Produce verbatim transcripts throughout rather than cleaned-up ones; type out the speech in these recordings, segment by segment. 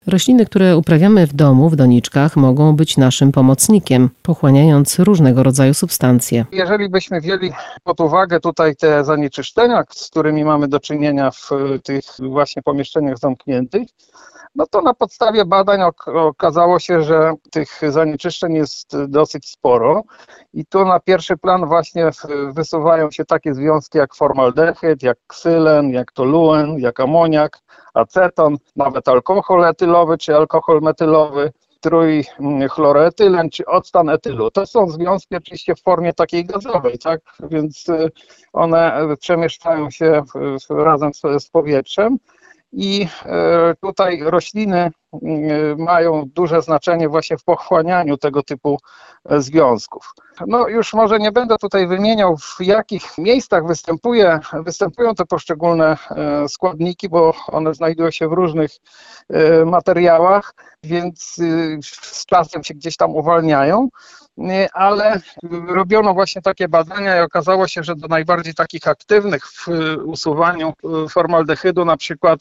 Rośliny, które uprawiamy w domu, w doniczkach, mogą być naszym pomocnikiem, pochłaniając różnego rodzaju substancje. Jeżeli byśmy wzięli pod uwagę tutaj te zanieczyszczenia, z którymi mamy do czynienia w tych właśnie pomieszczeniach zamkniętych, no to na podstawie badań ok- okazało się, że tych zanieczyszczeń jest dosyć sporo i tu na pierwszy plan właśnie wysuwają się takie związki jak formaldehyd, jak ksylen, jak toluen, jak amoniak, aceton, nawet alkohol etylowy czy alkohol metylowy, trójchloroetylen czy octan etylu. To są związki oczywiście w formie takiej gazowej, tak? Więc one przemieszczają się razem z, z powietrzem. I tutaj rośliny mają duże znaczenie właśnie w pochłanianiu tego typu związków. No już może nie będę tutaj wymieniał, w jakich miejscach występuje, występują te poszczególne składniki, bo one znajdują się w różnych materiałach, więc z czasem się gdzieś tam uwalniają, ale robiono właśnie takie badania i okazało się, że do najbardziej takich aktywnych w usuwaniu formaldehydu na przykład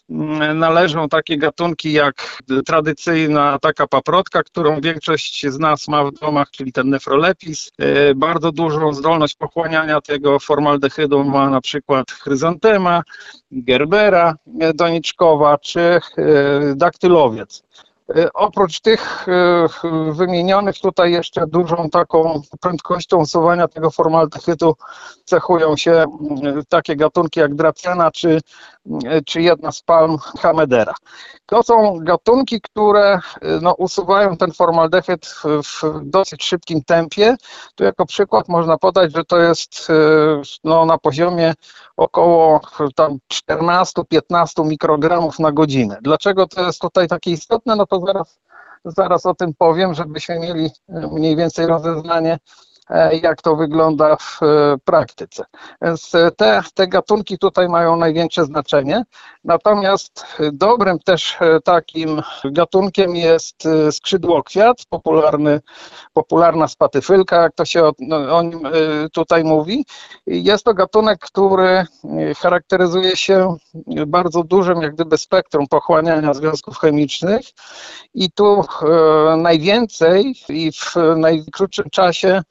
należą takie gatunki jak tradycyjna taka paprotka, którą większość z nas ma w domach, czyli ten nefrolepis. Bardzo dużą zdolność pochłaniania tego formaldehydu ma na przykład chryzantema, gerbera doniczkowa czy daktylowiec. Oprócz tych wymienionych tutaj jeszcze dużą taką prędkością usuwania tego formaldehydu cechują się takie gatunki jak drapiana czy, czy jedna z palm hamedera. To są gatunki, które no, usuwają ten formaldehyd w, w dosyć szybkim tempie. Tu jako przykład można podać, że to jest no, na poziomie około tam czternaście do piętnastu mikrogramów na godzinę. Dlaczego to jest tutaj takie istotne? No to zaraz, zaraz o tym powiem, żebyśmy mieli mniej więcej rozeznanie, jak to wygląda w praktyce. Więc te, te gatunki tutaj mają największe znaczenie. Natomiast dobrym też takim gatunkiem jest skrzydłokwiat, popularny, popularna spatyfylka, jak to się o, no, o nim tutaj mówi. Jest to gatunek, który charakteryzuje się bardzo dużym jak gdyby spektrum pochłaniania związków chemicznych i tu najwięcej i w najkrótszym czasie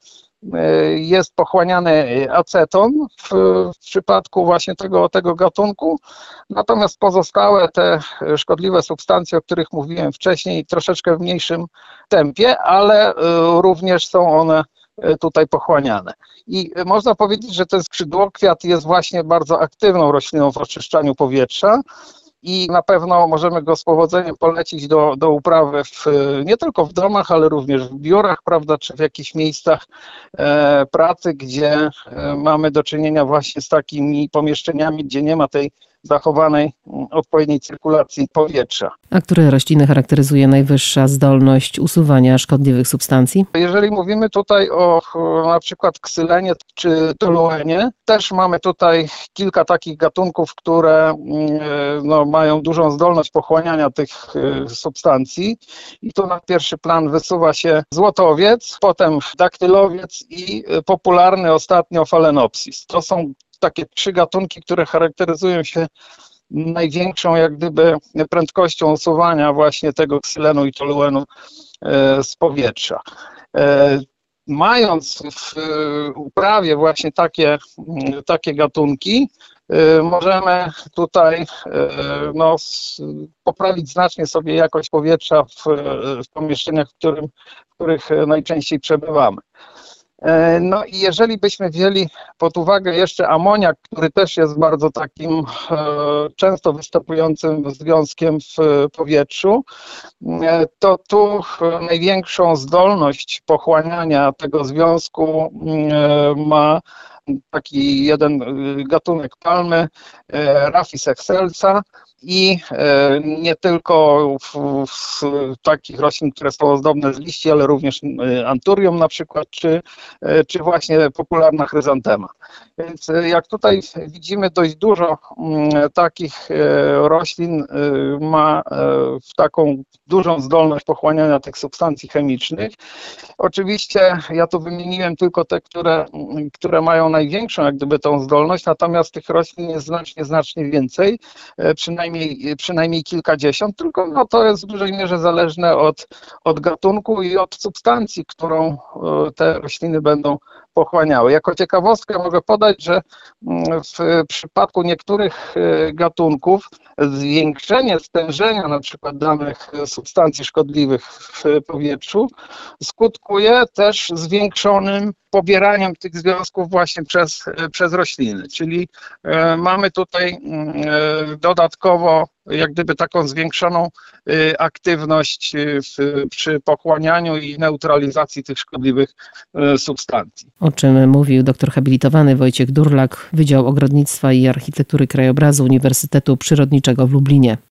jest pochłaniany aceton w, w przypadku właśnie tego, tego gatunku, natomiast pozostałe te szkodliwe substancje, o których mówiłem wcześniej, troszeczkę w mniejszym tempie, ale również są one tutaj pochłaniane. I można powiedzieć, że ten skrzydłokwiat jest właśnie bardzo aktywną rośliną w oczyszczaniu powietrza. I na pewno możemy go z powodzeniem polecić do, do uprawy w, nie tylko w domach, ale również w biurach, prawda, czy w jakichś miejscach e, pracy, gdzie e, mamy do czynienia właśnie z takimi pomieszczeniami, gdzie nie ma tej zachowanej odpowiedniej cyrkulacji powietrza. A które rośliny charakteryzuje najwyższa zdolność usuwania szkodliwych substancji? Jeżeli mówimy tutaj o na przykład ksylenie czy toluenie, też mamy tutaj kilka takich gatunków, które no, mają dużą zdolność pochłaniania tych substancji. I tu na pierwszy plan wysuwa się złotowiec, potem daktylowiec i popularny ostatnio Phalaenopsis. To są takie trzy gatunki, które charakteryzują się największą jak gdyby prędkością usuwania właśnie tego ksylenu i toluenu z powietrza. Mając w uprawie właśnie takie, takie gatunki, możemy tutaj no, poprawić znacznie sobie jakość powietrza w, w pomieszczeniach, w, którym, w których najczęściej przebywamy. No i jeżeli byśmy wzięli pod uwagę jeszcze amoniak, który też jest bardzo takim e, często występującym związkiem w powietrzu, e, to tu największą zdolność pochłaniania tego związku e, ma taki jeden gatunek palmy, e, Rhapis excelsa, i nie tylko w, w takich roślin, które są ozdobne z liści, ale również anturium na przykład, czy, czy właśnie popularna chryzantema. Więc jak tutaj widzimy, dość dużo takich roślin ma taką dużą zdolność pochłaniania tych substancji chemicznych. Oczywiście ja tu wymieniłem tylko te, które, które mają największą jak gdyby tą zdolność, natomiast tych roślin jest znacznie, znacznie więcej, przynajmniej przynajmniej, przynajmniej kilkadziesiąt, tylko no, to jest w dużej mierze zależne od, od gatunku i od substancji, którą te rośliny będą pochłaniały. Jako ciekawostkę mogę podać, że w przypadku niektórych gatunków zwiększenie stężenia na przykład danych substancji szkodliwych w powietrzu skutkuje też zwiększonym pobieraniem tych związków właśnie przez, przez rośliny. Czyli e, mamy tutaj e, dodatkowo jak gdyby taką zwiększoną e, aktywność w, przy pochłanianiu i neutralizacji tych szkodliwych e, substancji. O czym mówił doktor habilitowany Wojciech Durlak, Wydział Ogrodnictwa i Architektury Krajobrazu Uniwersytetu Przyrodniczego w Lublinie.